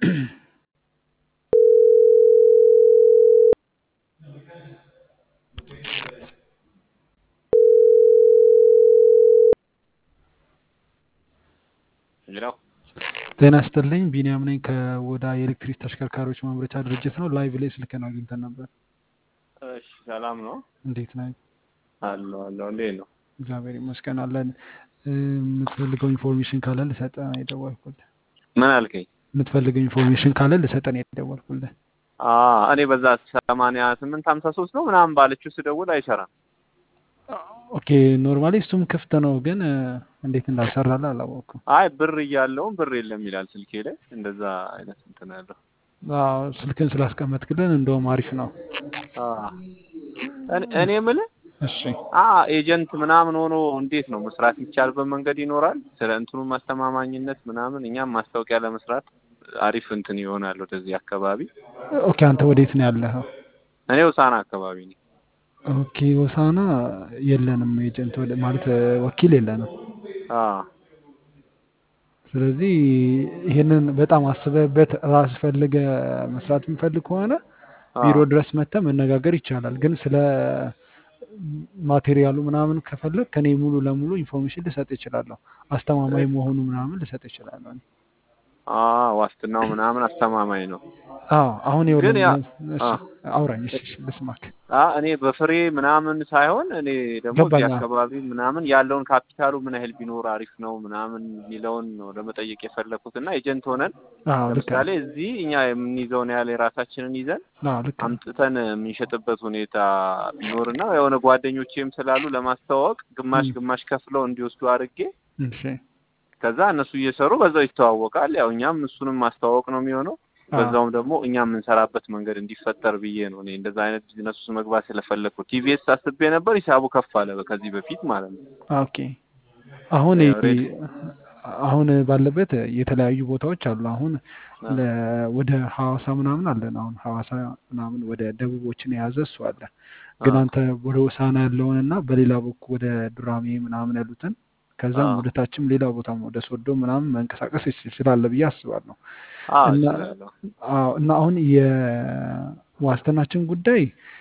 ሌላው ጤና ይስጥልኝ ቢኒያም ነኝ ከወዳ የኤሌክትሪክ ተሽከርካሪዎች ማምረቻ ድርጅት ነው። ላይቭ ላይ ስልክህን አግኝተን ነበር። እሺ፣ ሰላም ነው እንዴት ነህ? አለው እንዴት ነው? እግዚአብሔር ይመስገን አለን። የምትፈልገው ኢንፎርሜሽን ካለ ልሰጠህ ነው የደወልኩልህ። ምን አልከኝ? የምትፈልገው ኢንፎርሜሽን ካለ ልሰጠህ ነው የደወልኩልህ። እኔ በዛ 8853 ነው ምናምን ባለችው ስደውል አይሰራም። ኦኬ ኖርማሊ እሱም ክፍት ነው፣ ግን እንዴት እንዳልሰራልህ አላወቅኩም። አይ ብር እያለውም ብር የለም ይላል ስልኬ ላይ። እንደዛ አይነት እንትን ያለው። ስልክን ስላስቀመጥክልን እንደውም አሪፍ ነው። እኔ የምልህ እሺ ኤጀንት ምናምን ሆኖ እንዴት ነው መስራት የሚቻልበት መንገድ ይኖራል? ስለ እንትኑ ማስተማማኝነት ምናምን እኛም ማስታወቂያ ለመስራት አሪፍ እንትን ይሆናል ወደዚህ አካባቢ። ኦኬ አንተ ወዴት ነው ያለኸው? እኔ ሆሳና አካባቢ ነኝ። ኦኬ ሆሳና የለንም ኤጀንት ማለት ወኪል የለንም። ስለዚህ ይሄንን በጣም አስበህበት ራስ ፈልገ መስራት የሚፈልግ ከሆነ ቢሮ ድረስ መጥተህ መነጋገር ይቻላል። ግን ስለ ማቴሪያሉ ምናምን ከፈለግ ከኔ ሙሉ ለሙሉ ኢንፎርሜሽን ልሰጥ እችላለሁ። አስተማማኝ መሆኑ ምናምን ልሰጥ እችላለሁ። ዋስትናው ምናምን አስተማማኝ ነው። አሁን ግን አውራኝ ልስማክ። እኔ በፍሬ ምናምን ሳይሆን እኔ ደግሞ እዚህ አካባቢ ምናምን ያለውን ካፒታሉ ምን ያህል ቢኖር አሪፍ ነው ምናምን የሚለውን ነው ለመጠየቅ የፈለኩት። እና ኤጀንት ሆነን ለምሳሌ እዚህ እኛ የምንይዘውን ያህል የራሳችንን ይዘን አምጥተን የምንሸጥበት ሁኔታ ቢኖርና የሆነ ጓደኞቼም ስላሉ ለማስተዋወቅ ግማሽ ከፍለው እንዲወስዱ አድርጌ ከዛ እነሱ እየሰሩ በዛው ይተዋወቃል። ያው እኛም እሱንም ማስተዋወቅ ነው የሚሆነው። በዛውም ደግሞ እኛ የምንሰራበት መንገድ እንዲፈጠር ብዬ ነው እኔ እንደዛ አይነት ቢዝነስ ውስጥ መግባት ስለፈለኩ። ቲቪኤስ አስቤ ነበር፣ ሂሳቡ ከፍ አለ ከዚህ በፊት ማለት ነው። ኦኬ አሁን ባለበት የተለያዩ ቦታዎች አሉ። አሁን ወደ ሐዋሳ ምናምን አለን። አሁን ሐዋሳ ምናምን ወደ ደቡቦችን የያዘ እሱ አለ። ግን አንተ ወደ ሆሳና ያለውንና በሌላ በኩል ወደ ዱራሜ ምናምን ያሉትን ከዛም ወደ ታችም ሌላ ቦታም ወደ ሶዶ ምናምን መንቀሳቀስ ይችላል ብዬ አስባለሁ። እና አሁን የዋስትናችን ጉዳይ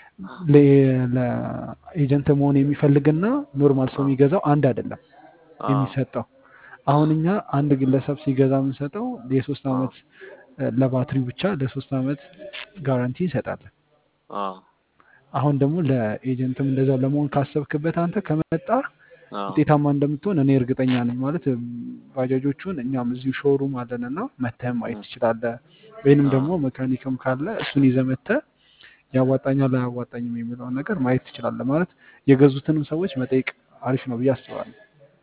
ለኤጀንት መሆን የሚፈልግና ኖርማል ሰው የሚገዛው አንድ አይደለም የሚሰጠው። አሁን እኛ አንድ ግለሰብ ሲገዛ የምንሰጠው የ3 አመት ለባትሪው ብቻ ለ3 አመት ጋራንቲ እንሰጣለን። አሁን ደግሞ ለኤጀንትም እንደዛው ለመሆን ካሰብክበት አንተ ከመጣ ውጤታማ እንደምትሆን እኔ እርግጠኛ ነኝ። ማለት ባጃጆቹን እኛም እዚሁ ሾሩም አለንና መተህ ማየት ትችላለህ። ወይንም ደግሞ መካኒክም ካለ እሱን ይዘህ መተህ ያዋጣኛል አያዋጣኝም የሚለውን ነገር ማየት ትችላለህ። ማለት የገዙትንም ሰዎች መጠየቅ አሪፍ ነው ብዬ አስባለሁ።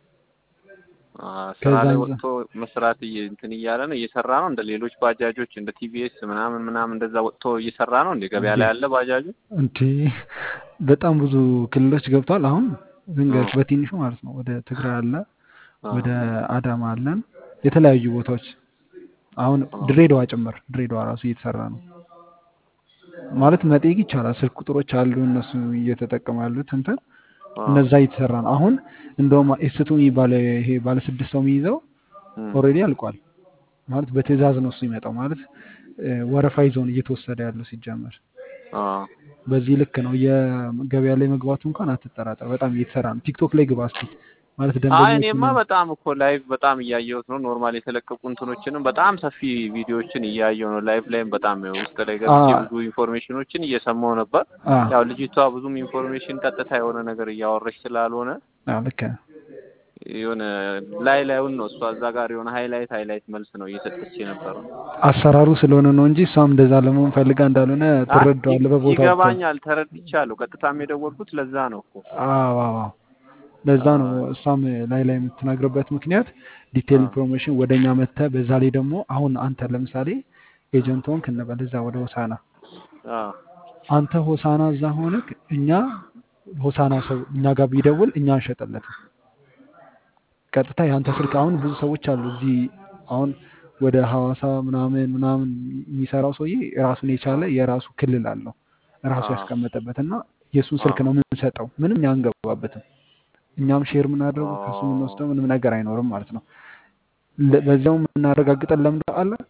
ስራ ላይ ወጥቶ መስራት እንትን እያለ ነው እየሰራ ነው። እንደ ሌሎች ባጃጆች እንደ ቲቪኤስ ምናምን እንደዛ ወጥቶ እየሰራ ነው። እንደ ገበያ ላይ ያለ ባጃጁ በጣም ብዙ ክልሎች ገብቷል። አሁን ዝንገት በትንሹ ማለት ነው ወደ ትግራይ አለ፣ ወደ አዳማ አለን፣ የተለያዩ ቦታዎች አሁን ድሬዳዋ ጭምር ድሬዳዋ ራሱ እየተሰራ ነው። ማለት መጠየቅ ይቻላል። ስልክ ቁጥሮች አሉ እነሱ እየተጠቀሙ ያሉት እንትን እነዛ እየተሰራ ነው። አሁን እንደውም ኤስቱ የሚባለው ይሄ ባለ 6 ሰው የሚይዘው ኦልሬዲ አልቋል። ማለት በትዕዛዝ ነው እሱ ይመጣው። ማለት ወረፋ ይዞን እየተወሰደ ያለው ሲጀመር በዚህ ልክ ነው። የገበያ ላይ መግባቱ እንኳን አትጠራጠር፣ በጣም እየተሰራ ነው። ቲክቶክ ላይ ግባ እስኪ። ማለት ደንበኞች እኔማ በጣም እኮ ላይቭ በጣም እያየሁት ነው። ኖርማል የተለቀቁ እንትኖችንም በጣም ሰፊ ቪዲዮዎችን እያየሁ ነው። ላይቭ ላይም በጣም ውስጥ ላይ ገብቼ ብዙ ኢንፎርሜሽኖችን እየሰማሁ ነበር። ያው ልጅቷ ብዙም ኢንፎርሜሽን ቀጥታ የሆነ ነገር እያወረች ስላልሆነ ልክ የሆነ ላይውን ነው እሷ እዛ ጋር የሆነ ሃይላይት መልስ ነው እየሰጠች የነበረው። አሰራሩ ስለሆነ ነው እንጂ እሷም እንደዛ ለመሆን ፈልጋ እንዳልሆነ ትረዳዋለህ። በቦታው ይገባኛል፣ ተረድቻለሁ። ቀጥታም የደወልኩት ለዛ ነው እኮ። ለዛ ነው እሷም ላይ የምትናገርበት ምክንያት ዲቴል ኢንፎርሜሽን ወደኛ መጥተህ፣ በዛ ላይ ደግሞ አሁን አንተ ለምሳሌ ኤጀንት ሆንክ እንበል እዛ ወደ ሆሳና። አንተ ሆሳና እዛ ሆነክ እኛ ሆሳና ሰው እኛ ጋር ቢደውል እኛ እንሸጥለትም ቀጥታ ያንተ ስልክ። አሁን ብዙ ሰዎች አሉ እዚህ አሁን ወደ ሐዋሳ ምናምን የሚሰራው ሰውዬ ራሱን የቻለ የራሱ ክልል አለው ራሱ ያስቀመጠበትና የሱን ስልክ ነው የምንሰጠው። ምንም ያንገባበትም እኛም ሼር የምናደርገው ከሱ የምንወስደው ምንም ነገር አይኖርም ማለት ነው። በዛው የምናረጋግጠን ለምን አለ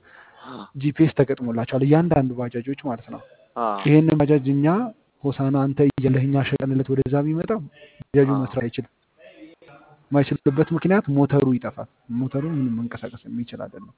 ጂፒኤስ ተገጥሞላቸዋል እያንዳንዱ ባጃጆች ማለት ነው። ይሄንን ባጃጅ እኛ ሆሳና አንተ እያለህ እኛ ሸጠንለት ወደዛ ቢመጣ ባጃጁ መስራት አይችልም። የማይችልበት ምክንያት ሞተሩ ይጠፋል። ሞተሩ ምንም መንቀሳቀስ የሚችል አይደለም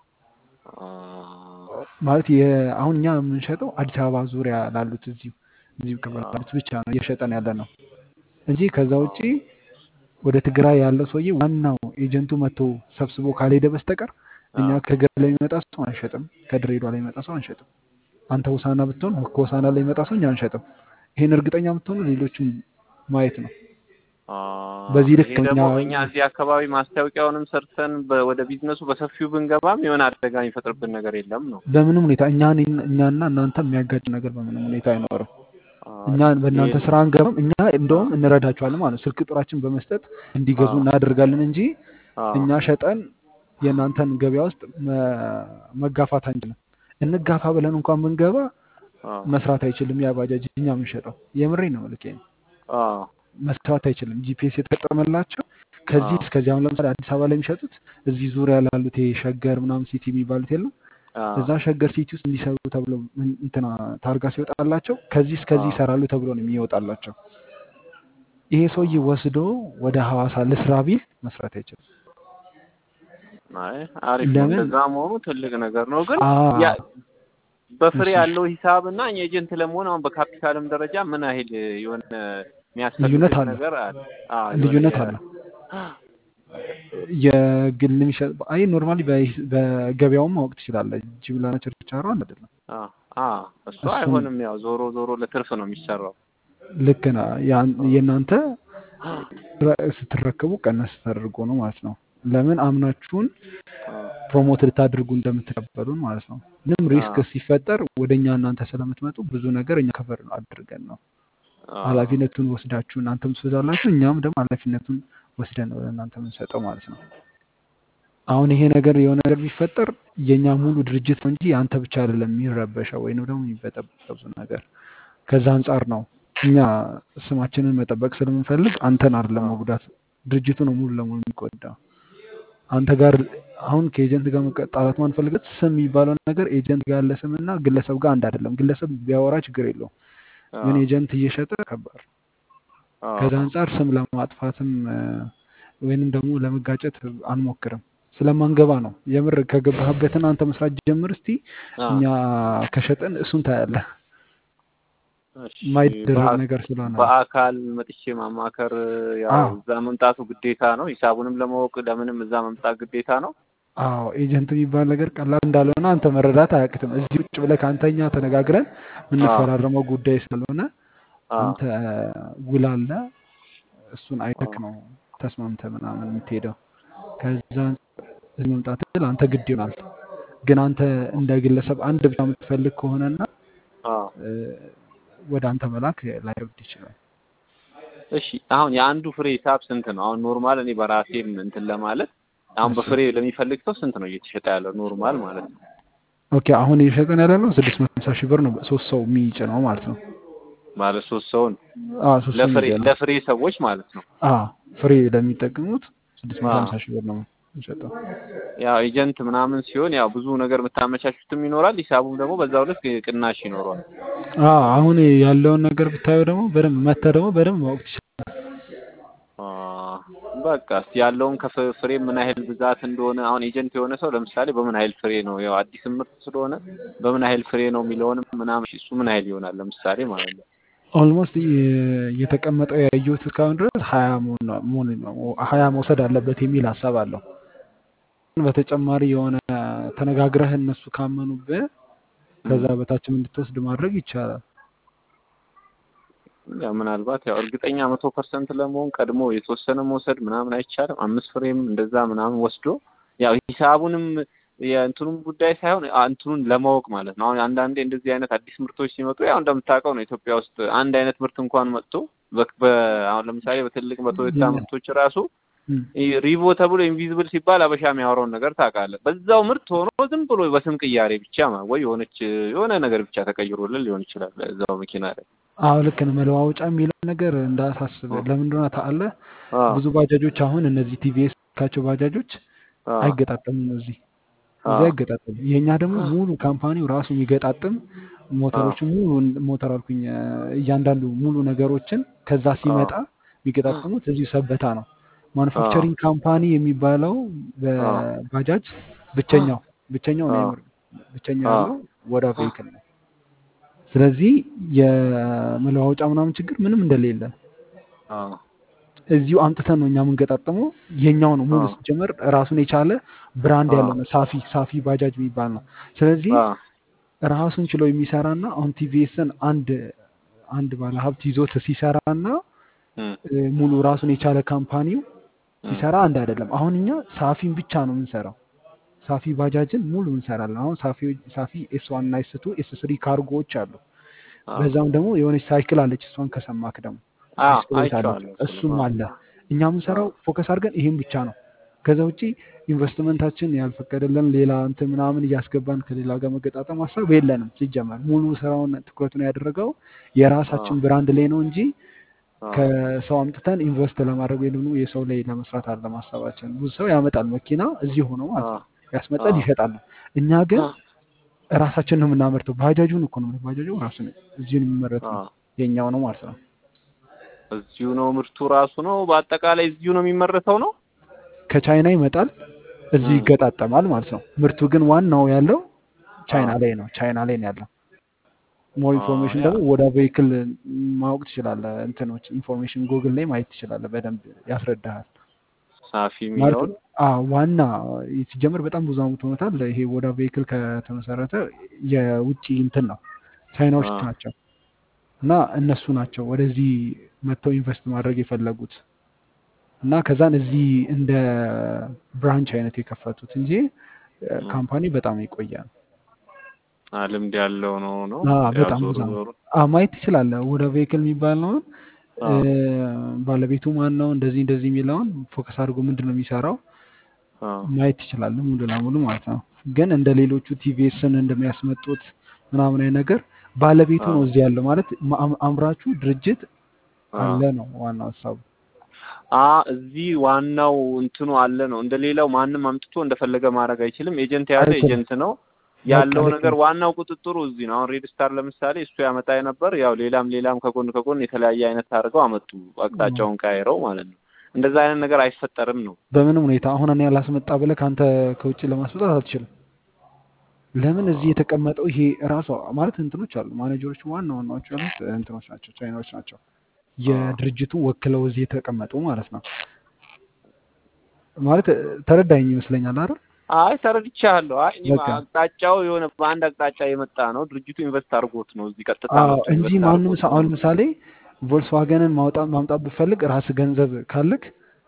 ማለት አሁን እኛ የምንሸጠው አዲስ አበባ ዙሪያ ላሉት እዚሁ ላሉት ብቻ ነው እየሸጠን ያለ ነው እንጂ ከዛ ውጪ ወደ ትግራይ ያለው ሰውዬ ዋናው ኤጀንቱ መጥቶ ሰብስቦ ካልሄደ በስተቀር እኛ ከገር ላይ የሚመጣ ሰው አንሸጥም፣ ከድሬዳዋ ላይ የሚመጣ ሰው አንሸጥም። አንተ ሆሳና ብትሆን ከሆሳና ላይ የሚመጣ ሰው እኛ አንሸጥም። ይሄን እርግጠኛ የምትሆኑ ሌሎችን ማየት ነው። በዚህ ልክ ደግሞ እኛ እዚህ አካባቢ ማስታወቂያውንም ሰርተን ወደ ቢዝነሱ በሰፊው ብንገባም የሆነ አደጋ የሚፈጥርብን ነገር የለም ነው። በምንም ሁኔታ እኛና እናንተ የሚያጋጭ ነገር በምንም ሁኔታ አይኖርም። እኛ በእናንተ ስራ አንገባም። እኛ እንደውም እንረዳቸዋለን ማለት ነው። ስልክ ቁጥራችን በመስጠት እንዲገዙ እናደርጋለን እንጂ እኛ ሸጠን የእናንተን ገበያ ውስጥ መጋፋት አንችልም። እንጋፋ ብለን እንኳን ብንገባ መስራት አይችልም። ያ ባጃጅ እኛ የምንሸጠው የምሬ ነው ልኬ መስራት አይችልም። ጂፒኤስ የተገጠመላቸው ከዚህ እስከዚህ አሁን ለምሳሌ አዲስ አበባ ላይ የሚሸጡት እዚህ ዙሪያ ላሉት ሸገር ምናምን ሲቲ የሚባሉት የለም እዛ ሸገር ሲቲ ውስጥ እንዲሰሩ ተብሎ እንትና ታርጋ ሲወጣላቸው ከዚህ እስከዚህ ይሰራሉ ተብሎ ነው የሚወጣላቸው። ይሄ ሰውዬ ወስዶ ወደ ሐዋሳ ለስራ ቢል መስራት አይችልም። አሪፍ ነው። እንደዛ መሆኑ ትልቅ ነገር ነው። ግን በፍሬ ያለው ሂሳብና ኤጀንት ለመሆን አሁን በካፒታልም ደረጃ ምን ያህል የሆነ የሚያስፈልግ ነገር አለ? ልዩነት አለ። የግል የሚሸጥ አይ ኖርማሊ በገበያውም ማወቅ ትችላለህ። ጅምላና ችርቻሮ አይደለም። እሱ አይሆንም። ያው ዞሮ ዞሮ ለትርፍ ነው የሚሰራው። ልክ ነው። የእናንተ ስትረከቡ ቀነስ ተደርጎ ነው ማለት ነው። ለምን አምናችሁን ፕሮሞት ልታድርጉ እንደምትቀበሉን ማለት ነው። ምንም ሪስክ ሲፈጠር ወደኛ እናንተ ስለምትመጡ ብዙ ነገር እኛ ከቨር አድርገን ነው ኃላፊነቱን ወስዳችሁ እናንተም ትወስዳላችሁ፣ እኛም ደግሞ ኃላፊነቱን ወስደን ነው ለእናንተ የምንሰጠው ማለት ነው። አሁን ይሄ ነገር የሆነ ነገር ቢፈጠር የኛ ሙሉ ድርጅት ነው እንጂ አንተ ብቻ አይደለም የሚረበሸው ወይንም ደግሞ የሚበጠበጠው ነገር። ከዛ አንፃር ነው እኛ ስማችንን መጠበቅ ስለምንፈልግ አንተን አይደለም መጉዳት፣ ድርጅቱ ነው ሙሉ ለሙሉ የሚጎዳው። አንተ ጋር አሁን ከኤጀንት ጋር መቀጣላት ማንፈልገት ስም የሚባለው ነገር ኤጀንት ጋር ያለ ስምና ግለሰብ ጋር አንድ አይደለም። ግለሰብ ቢያወራ ችግር የለውም፣ ግን ኤጀንት እየሸጠ ከባድ። ከዛ አንፃር ስም ለማጥፋትም ወይንም ደግሞ ለመጋጨት አንሞክርም ስለማንገባ ነው። የምር ከገባህበትና አንተ መስራት ጀምር እስቲ እኛ ከሸጠን እሱን ታያለህ። ማይደረግ ነገር ስለሆነ በአካል መጥቼ ማማከር ያው እዛ መምጣቱ ግዴታ ነው። ሂሳቡንም ለማወቅ ለምንም እዛ መምጣት ግዴታ ነው። ኤጀንት የሚባል ነገር ቀላል እንዳልሆነ አንተ መረዳት አያቅትም። እዚህ ውጭ ብለህ ከአንተኛ ተነጋግረን የምንፈራረመው ጉዳይ ስለሆነ አንተ ውል አለ፣ እሱን አይተክ ነው ተስማምተህ ምናምን የምትሄደው። ከዛ መምጣት አንተ ግድ ይሆናል። ግን አንተ እንደ ግለሰብ አንድ ብቻ የምትፈልግ ከሆነና ወደ አንተ መላክ ላይወድ ይችላል። እሺ አሁን የአንዱ ፍሬ ሂሳብ ስንት ነው? አሁን ኖርማል እኔ በራሴም እንትን ለማለት አሁን በፍሬ ለሚፈልግ ሰው ስንት ነው እየተሸጠ ያለው ኖርማል ማለት ነው? ኦኬ አሁን እየሸጠን ያለ ነው 650 ሺህ ብር ነው። 3 ሰው የሚጭነው ማለት ነው። ማለት 3 ሰው ነው ለፍሬ ሰዎች ማለት ነው። ፍሬ ለሚጠቀሙት 650 ሺህ ብር ነው የሚሸጠው። ያው ኤጀንት ምናምን ሲሆን ያው ብዙ ነገር የምታመቻቹትም ይኖራል፣ ሂሳቡም ደግሞ በዛው ልክ ቅናሽ ይኖረዋል። አሁን ያለውን ነገር ብታየው ደግሞ በደንብ መተህ ደግሞ በደንብ ማወቅ ትችላለህ። በቃ እስቲ ያለውን ከፍሬ ምን ያህል ብዛት እንደሆነ አሁን ኤጀንት የሆነ ሰው ለምሳሌ በምን ያህል ፍሬ ነው ያው አዲስ ምርት ስለሆነ በምን ያህል ፍሬ ነው የሚለውንም ምናምን እሱ ምን ያህል ይሆናል ለምሳሌ ማለት ነው። ኦልሞስት የተቀመጠው ያየሁት እስካሁን ድረስ 20 መውሰድ አለበት የሚል ሀሳብ አለው። በተጨማሪ የሆነ ተነጋግረህ እነሱ ካመኑብህ ከዛ በታችም እንድትወስድ ማድረግ ይቻላል። ያው ምናልባት ያው እርግጠኛ 100% ለመሆን ቀድሞ የተወሰነ መውሰድ ምናምን አይቻልም። 5 ፍሬም እንደዛ ምናምን ወስዶ ያው ሂሳቡንም የእንትኑም ጉዳይ ሳይሆን እንትኑን ለማወቅ ማለት ነው። አሁን አንዳንዴ እንደዚህ አይነት አዲስ ምርቶች ሲመጡ ያው እንደምታውቀው ነው ኢትዮጵያ ውስጥ አንድ አይነት ምርት እንኳን መጥቶ አሁን ለምሳሌ በትልቅ በቶዮታ ምርቶች ራሱ ሪቮ ተብሎ ኢንቪዚብል ሲባል አበሻ የሚያወራውን ነገር ታውቃለህ። በዛው ምርት ሆኖ ዝም ብሎ በስም ቅያሬ ብቻ ወይ የሆነ ነገር ብቻ ተቀይሮልን ሊሆን ይችላል እዛው መኪና ላይ። ልክ ነው። መለዋወጫ የሚለው ነገር እንዳሳስብ ለምን እንደሆነ ታውቃለህ? ብዙ ባጃጆች አሁን እነዚህ ቲቪኤስ ካቸው ባጃጆች አይገጣጠሙም እዚህ እዚያ ይገጣጠም። የኛ ደግሞ ሙሉ ካምፓኒው ራሱ የሚገጣጥም ሞተሮችን ሙሉ ሞተር አልኩኝ እያንዳንዱ ሙሉ ነገሮችን ከዛ ሲመጣ የሚገጣጠሙት እዚሁ ሰበታ ነው። ማኑፋክቸሪንግ ካምፓኒ የሚባለው በባጃጅ ብቸኛው ነው ብቸኛው ያለው ወዳ ቬሂክል ነው። ስለዚህ የመለዋወጫ ምናምን ችግር ምንም እንደሌለ እዚሁ አምጥተን ነው እኛ የምንገጣጠመው። የኛው ነው ሙሉ ሲጀመር ራሱን የቻለ ብራንድ ያለው ነው። ሳፊ ባጃጅ የሚባል ነው። ስለዚህ ራሱን ችሎ የሚሰራና አሁን ቲቪኤስን አንድ ባለሀብት ይዞት ሲሰራና ሙሉ ራሱን የቻለ ካምፓኒው ሲሰራ አንድ አይደለም። አሁን እኛ ሳፊን ብቻ ነው የምንሰራው። ሳፊ ባጃጅን ሙሉ እንሰራለን። አሁን ሳፊ ኤስ1 እና ኤስ2 ኤስ3 ካርጎዎች አሉ። በዛም ደግሞ የሆነች ሳይክል አለች። እሷን ከሰማክ ደግሞ እሱም አለ። እኛ የምንሰራው ፎከስ አድርገን ይሄን ብቻ ነው። ከዛ ውጪ ኢንቨስትመንታችን ያልፈቀደልን ሌላ እንትን ምናምን እያስገባን ከሌላ ጋር መገጣጠም ሀሳብ የለንም። ሲጀመር ሙሉ ስራውን ትኩረቱን ያደረገው የራሳችን ብራንድ ላይ ነው እንጂ ከሰው አምጥተን ኢንቨስት ለማድረግ ወይ ደግሞ የሰው ላይ ለመስራት አይደለም ሀሳባችን። ብዙ ሰው ያመጣል መኪና እዚህ ሆኖ ማለት ነው ያስመጣል ይሸጣል። እኛ ግን ራሳችን ነው የምናመርተው። ባጃጁን እኮ ነው ባጃጁ ራሱ ነው እዚሁ የሚመረተው የኛው ነው ማለት ነው። እዚሁ ነው ምርቱ ራሱ ነው በአጠቃላይ እዚሁ ነው የሚመረተው ነው። ከቻይና ይመጣል እዚህ ይገጣጠማል ማለት ነው። ምርቱ ግን ዋናው ያለው ቻይና ላይ ነው ያለው። ሞር ኢንፎርሜሽን ደግሞ ወደ ቬሂክል ማወቅ ትችላለህ። እንትኖች ኢንፎርሜሽን ጉግል ላይ ማየት ትችላለህ። በደንብ ያስረዳሃል። ሳፊ የሚለው ዋና ሲጀምር በጣም ብዙ አመት ሆኖታል። ይሄ ወደ ቬሂክል ከተመሰረተ የውጪ እንትን ነው ቻይናዎች ናቸው እና እነሱ ናቸው ወደዚህ መጥተው ኢንቨስት ማድረግ የፈለጉት እና ከዛን እዚህ እንደ ብራንች አይነት የከፈቱት እንጂ ካምፓኒ በጣም ይቆያል። ልምድ ያለው ነው በጣም ብዙ ማየት ትችላለህ። ወደ ቬሂክል የሚባል ነው ባለቤቱ ማን ነው እንደዚህ የሚለውን ፎከስ አድርጎ ምንድነው የሚሰራው ማየት ትችላለህ ሙሉ ለሙሉ ማለት ነው። ግን እንደ ሌሎቹ ቲቪኤስን እንደሚያስመጡት ምናምን አይነት ነገር ባለቤቱ ነው እዚህ ያለው ማለት አምራቹ ድርጅት አለ ነው ዋናው ሀሳቡ። እዚህ ዋናው እንትኑ አለ ነው። እንደሌላው ማንም አምጥቶ እንደፈለገ ማድረግ አይችልም። ኤጀንት ያለ ኤጀንት ነው ያለው ነገር ዋናው ቁጥጥሩ እዚህ ነው። አሁን ሬድ ስታር ለምሳሌ እሱ ያመጣ ነበር። ያው ሌላም ከጎን የተለያየ አይነት አድርገው አመጡ አቅጣጫውን ቀይረው ማለት ነው። እንደዛ አይነት ነገር አይፈጠርም ነው በምንም ሁኔታ። አሁን እኔ ያላስመጣ ብለህ ካንተ ከውጪ ለማስመጣት አትችልም። ለምን እዚህ የተቀመጠው ይሄ ራሱ ማለት እንትኖች አሉ ማኔጀሮች ዋናዎቹ ያሉት እንትኖች ናቸው ቻይናዎች ናቸው። የድርጅቱ ወክለው እዚህ የተቀመጡ ማለት ነው። ማለት ተረዳኝ ይመስለኛል አይደል? ተረድቻለሁ። አቅጣጫው የሆነ በአንድ አቅጣጫ የመጣ ነው። ድርጅቱ ኢንቨስት አድርጎት ነው እዚህ ቀጥታ እንጂ ማንም ሰው አሁን ለምሳሌ ቮልክስዋገንን ማምጣት ብፈልግ ራስ ገንዘብ ካለክ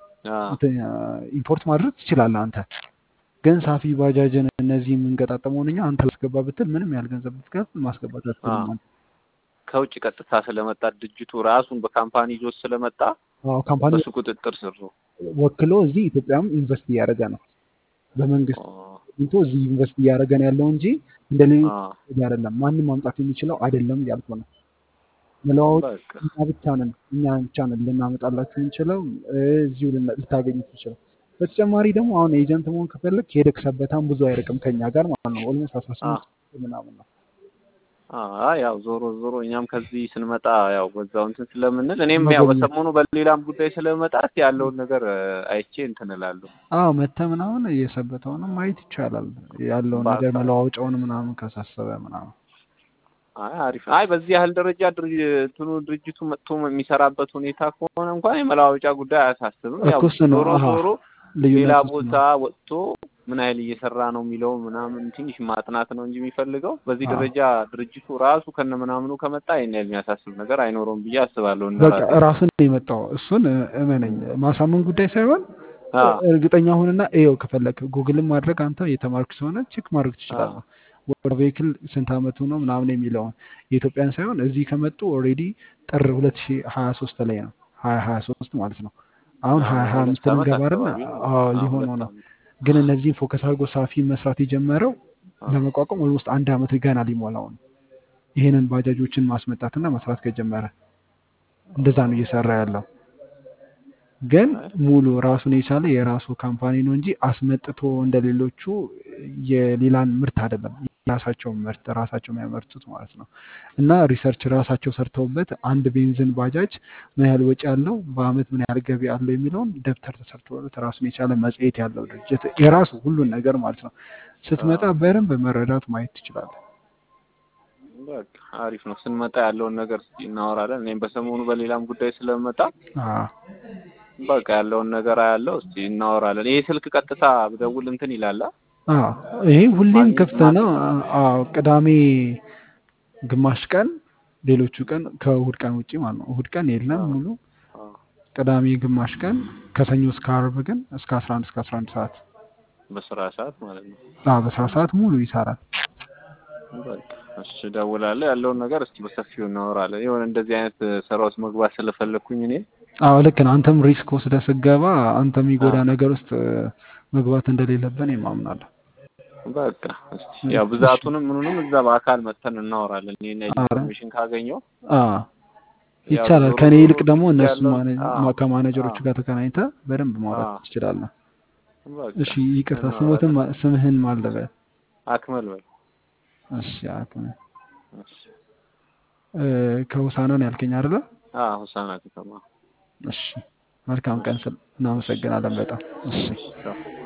ኢምፖርት ማድረግ ትችላለህ አንተ። ግን ሳፊ ባጃጅን እነዚህ የምንገጣጠመውን እኛ አንተ ላስገባ ብትል ምንም ያህል ገንዘብ ብትከፍል ማስገባት አትችልም። ከውጭ ቀጥታ ስለመጣ ድርጅቱ ራሱን በካምፓኒ ይዞት ስለመጣ ካምፓኒ በሱ ቁጥጥር ስር ነው ወክሎ እዚህ ኢትዮጵያም ኢንቨስት እያደረገ ነው። በመንግስት እዚህ ኢንቨስት እያደረገ ነው ያለው እንጂ እንደሌሎች አይደለም። ማንም ማምጣት የሚችለው አይደለም ያልኩ ነው። መለዋወጥ እኛ ብቻ ነን ልናመጣላችሁ እንችለው እዚሁ ልታገኙ ትችላላችሁ። በተጨማሪ ደግሞ አሁን ኤጀንት መሆን ከፈለክ ሄደክ ሰበታም ብዙ አይርቅም ከኛ ጋር ማለት ነው። ኦልሞስት 18 ምናምን ነው። ያው ዞሮ እኛም ከዚህ ስንመጣ ያው በዛው እንትን ስለምንል እኔም ያው በሰሞኑ በሌላም ጉዳይ ስለመጣ ያለውን ነገር አይቼ እንትን እላለሁ። መተህ ምናምን እየሰበተውንም ማየት ይቻላል ያለውን ነገር መለዋወጫውን ምናምን ካሳሰበ ምናምን። አሪፍ። በዚህ ያህል ደረጃ ድርጅቱ መጥቶ የሚሰራበት ሁኔታ ከሆነ እንኳን የመለዋወጫ ጉዳይ አያሳስብም። ያው ዞሮ ሌላ ቦታ ወጥቶ ምን ያህል እየሰራ ነው የሚለው ምናምን ትንሽ ማጥናት ነው እንጂ የሚፈልገው በዚህ ደረጃ ድርጅቱ ራሱ ከነምናምኑ ከመጣ ይሄን ያህል የሚያሳስብ ነገር አይኖርም ብዬ አስባለሁ። በቃ ራሱን የመጣው እሱን እመነኝ ማሳመን ጉዳይ ሳይሆን እርግጠኛ ሁንና ይኸው ከፈለክ ጉግልን ማድረግ አንተ የተማርክ ስለሆነ ቼክ ማድረግ ትችላለህ። ወደ ቬሂክል ስንት አመቱ ነው ምናምን የሚለውን የኢትዮጵያን ሳይሆን እዚህ ከመጡ ኦልሬዲ ጥር 2023 ላይ ነው 2023 ማለት ነው። አሁን 2025 እንገባለን ሊሆን ነው። ግን እነዚህ ፎከስ አድርጎ ሳፊ መስራት የጀመረው ለመቋቋም ኦልሞስት 1 አመት ገና ሊሞላው ነው። ይሄንን ባጃጆችን ማስመጣትና መስራት ከጀመረ እንደዛ ነው እየሰራ ያለው። ግን ሙሉ ራሱን የቻለ የራሱ ካምፓኒ ነው እንጂ አስመጥቶ እንደሌሎቹ የሌላን ምርት አይደለም የራሳቸውን ምርት ራሳቸው የሚያመርቱት ማለት ነው። እና ሪሰርች ራሳቸው ሰርተውበት አንድ ቤንዚን ባጃጅ ምን ያህል ወጪ ያለው በአመት ምን ያህል ገቢ አለው የሚለውን ደብተር ተሰርቶበት ራሱን የቻለ መጽሔት ያለው ድርጅት የራሱ ሁሉን ነገር ማለት ነው። ስትመጣ በደንብ መረዳት ማየት ትችላለህ። በቃ አሪፍ ነው። ስንመጣ ያለውን ነገር እስኪ እናወራለን። እኔም በሰሞኑ በሌላም ጉዳይ ስለመጣ በቃ ያለውን ነገር ያለው እስኪ እናወራለን። ይሄ ስልክ ቀጥታ ብደውል እንትን ይላል? ይሄ ሁሌም ክፍት ነው። ቅዳሜ ግማሽ ቀን፣ ሌሎቹ ቀን ከእሁድ ቀን ውጪ ማለት ነው። እሁድ ቀን የለም ሙሉ። ቅዳሜ ግማሽ ቀን፣ ከሰኞ እስከ ዓርብ ግን እስከ 11 ሰዓት በስራ ሰዓት ማለት ነው። በስራ ሰዓት ሙሉ ይሰራል። በቃ እሺ እደውላለሁ። ያለውን ነገር እስኪ በሰፊው እናወራለን። የሆነ እንደዚህ አይነት ስራዎች መግባት ስለፈለኩኝ እኔ ልክ ነው። አንተም ሪስክ ወስደህ ስትገባ አንተም የሚጎዳ ነገር ውስጥ መግባት እንደሌለብን የማምናለሁ። በቃ እስኪ ያው ብዛቱንም ምኑንም እዛ በአካል መጥተን እናወራለን። እኔ ኢንፎርሜሽን ካገኘው ይቻላል። ከኔ ይልቅ ደግሞ እነሱ ከማኔጀሮቹ ጋር ተገናኝተህ በደንብ ማውራት ትችላለህ። እሺ ይቅርታ፣ ስምህን ማን ልበል? አክመል በል። እሺ አክመል። እሺ ከሆሳና ነው ያልከኝ አይደለ? ሆሳና ከተማ። እሺ መልካም ቀን። እናመሰግናለን በጣም። እሺ